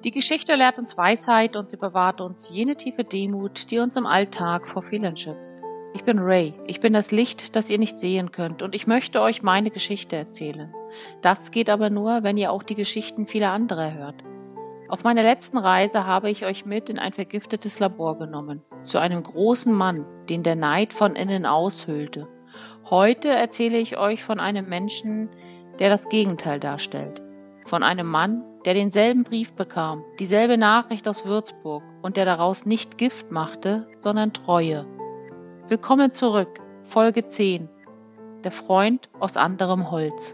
Die Geschichte lehrt uns Weisheit und sie bewahrt uns jene tiefe Demut, die uns im Alltag vor Fehlern schützt. Ich bin Ray, ich bin das Licht, das ihr nicht sehen könnt und ich möchte euch meine Geschichte erzählen. Das geht aber nur, wenn ihr auch die Geschichten vieler anderer hört. Auf meiner letzten Reise habe ich euch mit in ein vergiftetes Labor genommen, zu einem großen Mann, den der Neid von innen aushöhlte. Heute erzähle ich euch von einem Menschen, der das Gegenteil darstellt. Von einem Mann, der denselben Brief bekam, dieselbe Nachricht aus Würzburg und der daraus nicht Gift machte, sondern Treue. Willkommen zurück, Folge 10. Der Freund aus anderem Holz.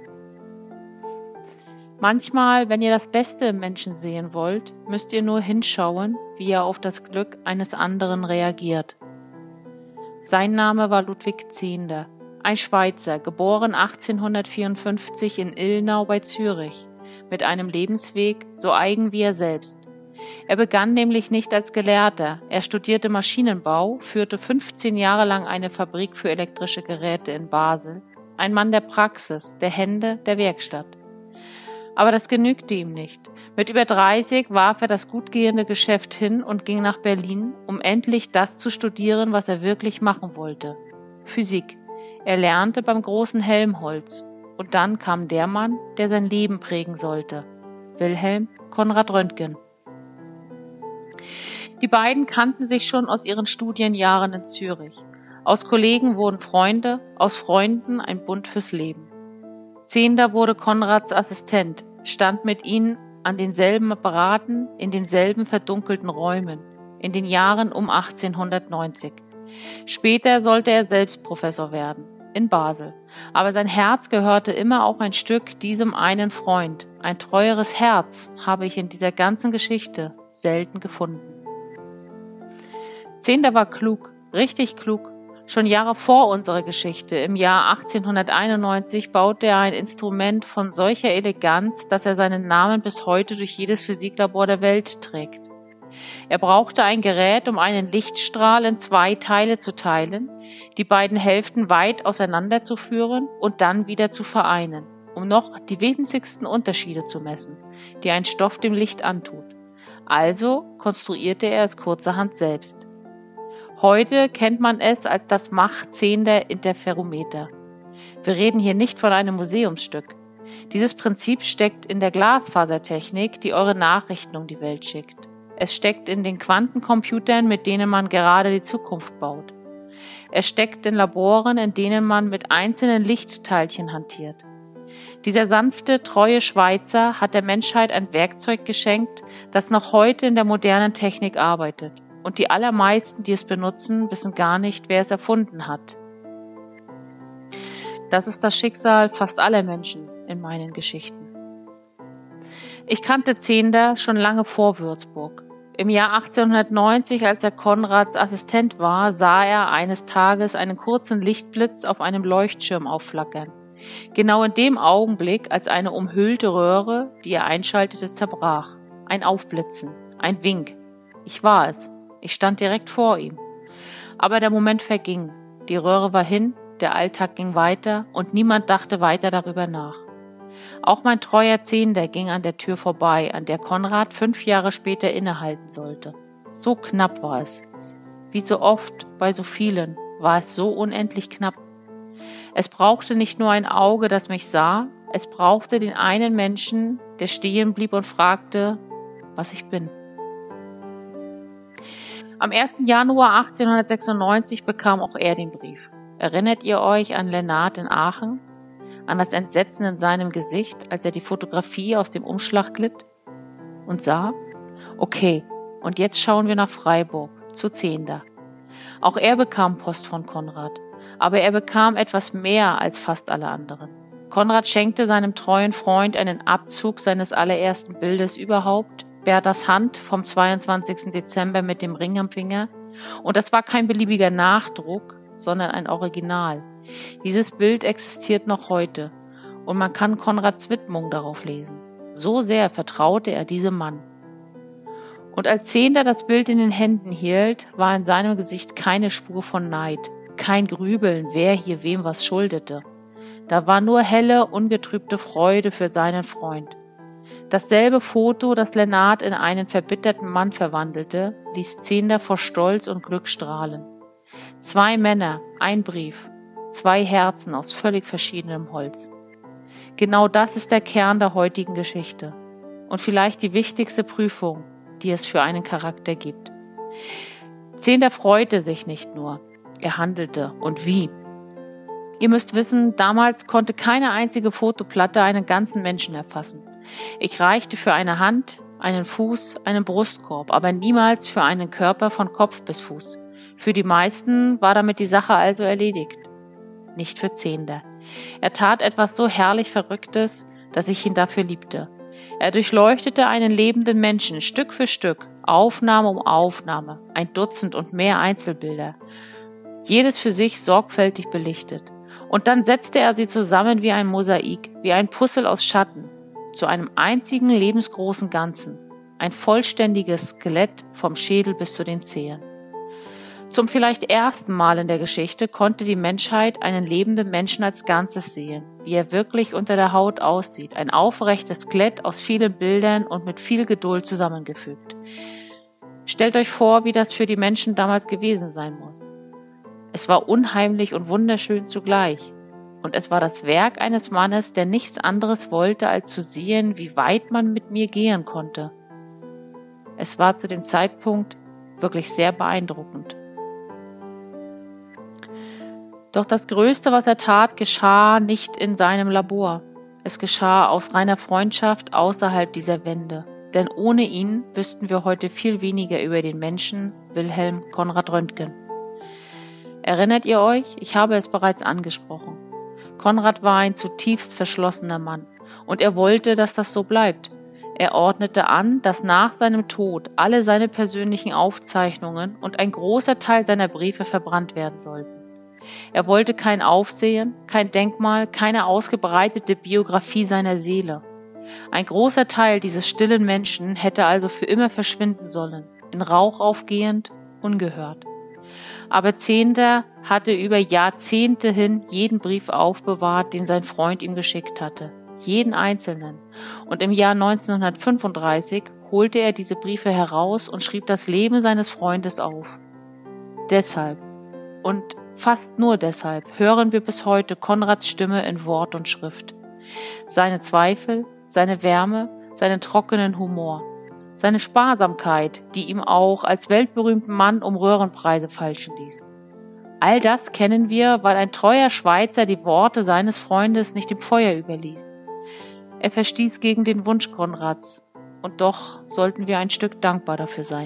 Manchmal, wenn ihr das Beste im Menschen sehen wollt, müsst ihr nur hinschauen, wie er auf das Glück eines anderen reagiert. Sein Name war Ludwig Zehnder, ein Schweizer, geboren 1854 in Illnau bei Zürich, mit einem Lebensweg so eigen wie er selbst. Er begann nämlich nicht als Gelehrter, er studierte Maschinenbau, führte 15 Jahre lang eine Fabrik für elektrische Geräte in Basel, ein Mann der Praxis, der Hände, der Werkstatt. Aber das genügte ihm nicht. Mit über 30 warf er das gut gehende Geschäft hin und ging nach Berlin, um endlich das zu studieren, was er wirklich machen wollte. Physik. Er lernte beim großen Helmholtz. Und dann kam der Mann, der sein Leben prägen sollte. Wilhelm Konrad Röntgen. Die beiden kannten sich schon aus ihren Studienjahren in Zürich. Aus Kollegen wurden Freunde, aus Freunden ein Bund fürs Leben. Zehnder wurde Konrads Assistent, stand mit ihnen an denselben Apparaten, in denselben verdunkelten Räumen, in den Jahren um 1890. Später sollte er selbst Professor werden, in Basel. Aber sein Herz gehörte immer auch ein Stück diesem einen Freund. Ein treueres Herz habe ich in dieser ganzen Geschichte selten gefunden. Zehnder war klug, richtig klug. Schon Jahre vor unserer Geschichte, im Jahr 1891, baute er ein Instrument von solcher Eleganz, dass er seinen Namen bis heute durch jedes Physiklabor der Welt trägt. Er brauchte ein Gerät, um einen Lichtstrahl in 2 Teile zu teilen, die beiden Hälften weit auseinanderzuführen und dann wieder zu vereinen, um noch die winzigsten Unterschiede zu messen, die ein Stoff dem Licht antut. Also konstruierte er es kurzerhand selbst. Heute kennt man es als das Mach-Zehnder Interferometer. Wir reden hier nicht von einem Museumsstück. Dieses Prinzip steckt in der Glasfasertechnik, die eure Nachrichten um die Welt schickt. Es steckt in den Quantencomputern, mit denen man gerade die Zukunft baut. Es steckt in Laboren, in denen man mit einzelnen Lichtteilchen hantiert. Dieser sanfte, treue Schweizer hat der Menschheit ein Werkzeug geschenkt, das noch heute in der modernen Technik arbeitet. Und die allermeisten, die es benutzen, wissen gar nicht, wer es erfunden hat. Das ist das Schicksal fast aller Menschen in meinen Geschichten. Ich kannte Zehnder schon lange vor Würzburg. Im Jahr 1890, als er Konrads Assistent war, sah er eines Tages einen kurzen Lichtblitz auf einem Leuchtschirm aufflackern. Genau in dem Augenblick, als eine umhüllte Röhre, die er einschaltete, zerbrach. Ein Aufblitzen, ein Wink. Ich war es. Ich stand direkt vor ihm. Aber der Moment verging. Die Röhre war hin, der Alltag ging weiter und niemand dachte weiter darüber nach. Auch mein treuer Zehnder ging an der Tür vorbei, an der Konrad 5 Jahre später innehalten sollte. So knapp war es. Wie so oft, bei so vielen, war es so unendlich knapp. Es brauchte nicht nur ein Auge, das mich sah, es brauchte den einen Menschen, der stehen blieb und fragte, was ich bin. Am 1. Januar 1896 bekam auch er den Brief. Erinnert ihr euch an Lennart in Aachen? An das Entsetzen in seinem Gesicht, als er die Fotografie aus dem Umschlag glitt? Und sah? Okay, und jetzt schauen wir nach Freiburg, zu Zehnder. Auch er bekam Post von Konrad, aber er bekam etwas mehr als fast alle anderen. Konrad schenkte seinem treuen Freund einen Abzug seines allerersten Bildes überhaupt, Berthas Hand vom 22. Dezember mit dem Ring am Finger. Und das war kein beliebiger Nachdruck, sondern ein Original. Dieses Bild existiert noch heute und man kann Konrads Widmung darauf lesen. So sehr vertraute er diesem Mann. Und als Zehnder das Bild in den Händen hielt, war in seinem Gesicht keine Spur von Neid, kein Grübeln, wer hier wem was schuldete. Da war nur helle, ungetrübte Freude für seinen Freund. Dasselbe Foto, das Lennart in einen verbitterten Mann verwandelte, ließ Zehnder vor Stolz und Glück strahlen. 2 Männer, ein Brief, 2 Herzen aus völlig verschiedenem Holz. Genau das ist der Kern der heutigen Geschichte und vielleicht die wichtigste Prüfung, die es für einen Charakter gibt. Zehnder freute sich nicht nur, er handelte und wie. Ihr müsst wissen, damals konnte keine einzige Fotoplatte einen ganzen Menschen erfassen. Ich reichte für eine Hand, einen Fuß, einen Brustkorb, aber niemals für einen Körper von Kopf bis Fuß. Für die meisten war damit die Sache also erledigt. Nicht für Zehnder. Er tat etwas so herrlich Verrücktes, dass ich ihn dafür liebte. Er durchleuchtete einen lebenden Menschen Stück für Stück, Aufnahme um Aufnahme, 1 Dutzend und mehr Einzelbilder. Jedes für sich sorgfältig belichtet. Und dann setzte er sie zusammen wie ein Mosaik, wie ein Puzzle aus Schatten, zu einem einzigen lebensgroßen Ganzen, ein vollständiges Skelett vom Schädel bis zu den Zehen. Zum vielleicht ersten Mal in der Geschichte konnte die Menschheit einen lebenden Menschen als Ganzes sehen, wie er wirklich unter der Haut aussieht, ein aufrechtes Skelett aus vielen Bildern und mit viel Geduld zusammengefügt. Stellt euch vor, wie das für die Menschen damals gewesen sein muss. Es war unheimlich und wunderschön zugleich. Und es war das Werk eines Mannes, der nichts anderes wollte, als zu sehen, wie weit man mit mir gehen konnte. Es war zu dem Zeitpunkt wirklich sehr beeindruckend. Doch das Größte, was er tat, geschah nicht in seinem Labor. Es geschah aus reiner Freundschaft außerhalb dieser Wände. Denn ohne ihn wüssten wir heute viel weniger über den Menschen Wilhelm Konrad Röntgen. Erinnert ihr euch? Ich habe es bereits angesprochen. Konrad war ein zutiefst verschlossener Mann und er wollte, dass das so bleibt. Er ordnete an, dass nach seinem Tod alle seine persönlichen Aufzeichnungen und ein großer Teil seiner Briefe verbrannt werden sollten. Er wollte kein Aufsehen, kein Denkmal, keine ausgebreitete Biografie seiner Seele. Ein großer Teil dieses stillen Menschen hätte also für immer verschwinden sollen, in Rauch aufgehend, ungehört. Aber Zehnder hatte über Jahrzehnte hin jeden Brief aufbewahrt, den sein Freund ihm geschickt hatte, jeden einzelnen. Und im Jahr 1935 holte er diese Briefe heraus und schrieb das Leben seines Freundes auf. Deshalb und fast nur deshalb hören wir bis heute Konrads Stimme in Wort und Schrift. Seine Zweifel, seine Wärme, seinen trockenen Humor. Seine Sparsamkeit, die ihm auch als weltberühmten Mann um Röhrenpreise feilschen ließ. All das kennen wir, weil ein treuer Schweizer die Worte seines Freundes nicht dem Feuer überließ. Er verstieß gegen den Wunsch Konrads, und doch sollten wir ein Stück dankbar dafür sein.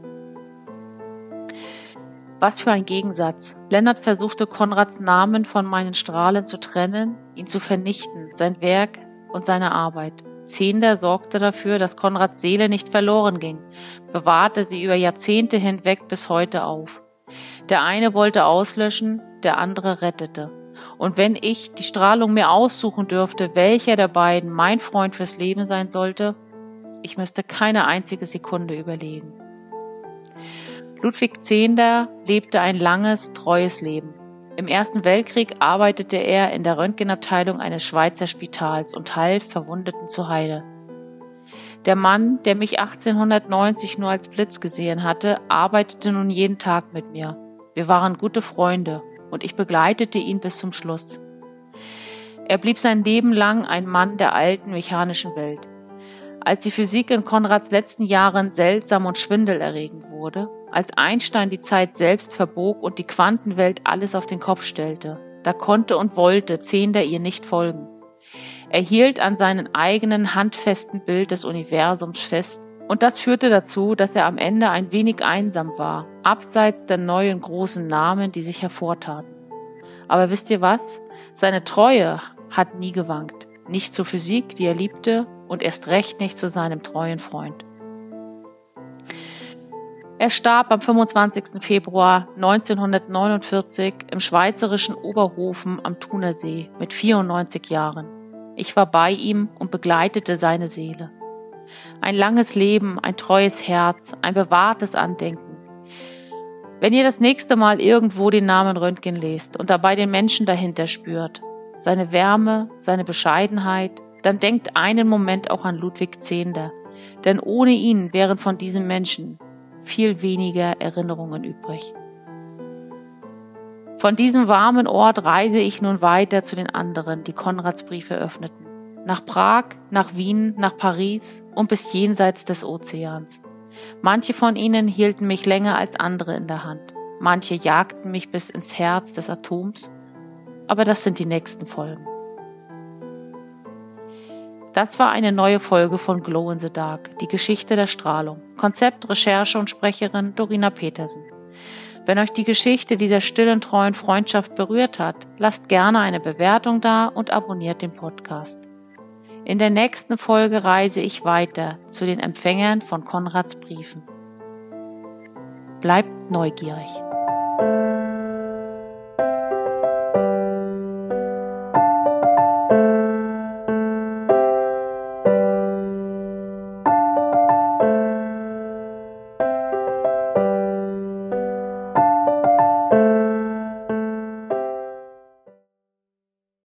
Was für ein Gegensatz. Lennart versuchte Konrads Namen von meinen Strahlen zu trennen, ihn zu vernichten, sein Werk und seine Arbeit. Zehnder sorgte dafür, dass Konrads Seele nicht verloren ging, bewahrte sie über Jahrzehnte hinweg bis heute auf. Der eine wollte auslöschen, der andere rettete. Und wenn ich die Strahlung mir aussuchen dürfte, welcher der beiden mein Freund fürs Leben sein sollte, ich müsste keine einzige Sekunde überlegen. Ludwig Zehnder lebte ein langes, treues Leben. Im Ersten Weltkrieg arbeitete er in der Röntgenabteilung eines Schweizer Spitals und half Verwundeten zu heilen. Der Mann, der mich 1890 nur als Blitz gesehen hatte, arbeitete nun jeden Tag mit mir. Wir waren gute Freunde und ich begleitete ihn bis zum Schluss. Er blieb sein Leben lang ein Mann der alten mechanischen Welt. Als die Physik in Konrads letzten Jahren seltsam und schwindelerregend wurde, als Einstein die Zeit selbst verbog und die Quantenwelt alles auf den Kopf stellte, da konnte und wollte Zehnder ihr nicht folgen. Er hielt an seinem eigenen handfesten Bild des Universums fest und das führte dazu, dass er am Ende ein wenig einsam war, abseits der neuen großen Namen, die sich hervortaten. Aber wisst ihr was? Seine Treue hat nie gewankt, nicht zur Physik, die er liebte, und erst recht nicht zu seinem treuen Freund. Er starb am 25. Februar 1949 im schweizerischen Oberhofen am Thunersee mit 94 Jahren. Ich war bei ihm und begleitete seine Seele. Ein langes Leben, ein treues Herz, ein bewahrtes Andenken. Wenn ihr das nächste Mal irgendwo den Namen Röntgen lest und dabei den Menschen dahinter spürt, seine Wärme, seine Bescheidenheit, dann denkt einen Moment auch an Ludwig Zehnder, denn ohne ihn wären von diesem Menschen viel weniger Erinnerungen übrig. Von diesem warmen Ort reise ich nun weiter zu den anderen, die Konrads Briefe öffneten. Nach Prag, nach Wien, nach Paris und bis jenseits des Ozeans. Manche von ihnen hielten mich länger als andere in der Hand. Manche jagten mich bis ins Herz des Atoms. Aber das sind die nächsten Folgen. Das war eine neue Folge von Glow in the Dark, die Geschichte der Strahlung. Konzept, Recherche und Sprecherin Dorina Petersen. Wenn euch die Geschichte dieser stillen, treuen Freundschaft berührt hat, lasst gerne eine Bewertung da und abonniert den Podcast. In der nächsten Folge reise ich weiter zu den Empfängern von Konrads Briefen. Bleibt neugierig.